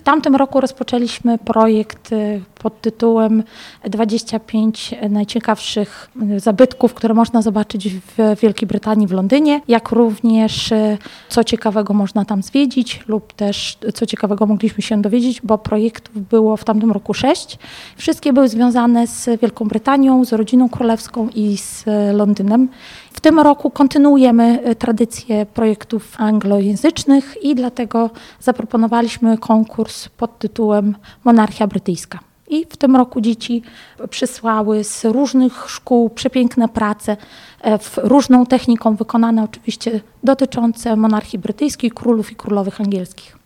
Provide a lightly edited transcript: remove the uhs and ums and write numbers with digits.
tamtym roku rozpoczęliśmy projekt pod tytułem 25 najciekawszych zabytków, które można zobaczyć w Wielkiej Brytanii, w Londynie, jak również co ciekawego można tam zwiedzić lub też co ciekawego mogliśmy się dowiedzieć, bo projektów było w tamtym roku 6. Wszystkie były związane z Wielką Brytanią, z rodziną królewską i z Londynem. W tym roku kontynuujemy tradycję projektów anglojęzycznych i dlatego zaproponowaliśmy konkurs pod tytułem Monarchia Brytyjska. I w tym roku dzieci przysłały z różnych szkół przepiękne prace, różną techniką wykonane oczywiście dotyczące monarchii brytyjskiej, królów i królowych angielskich.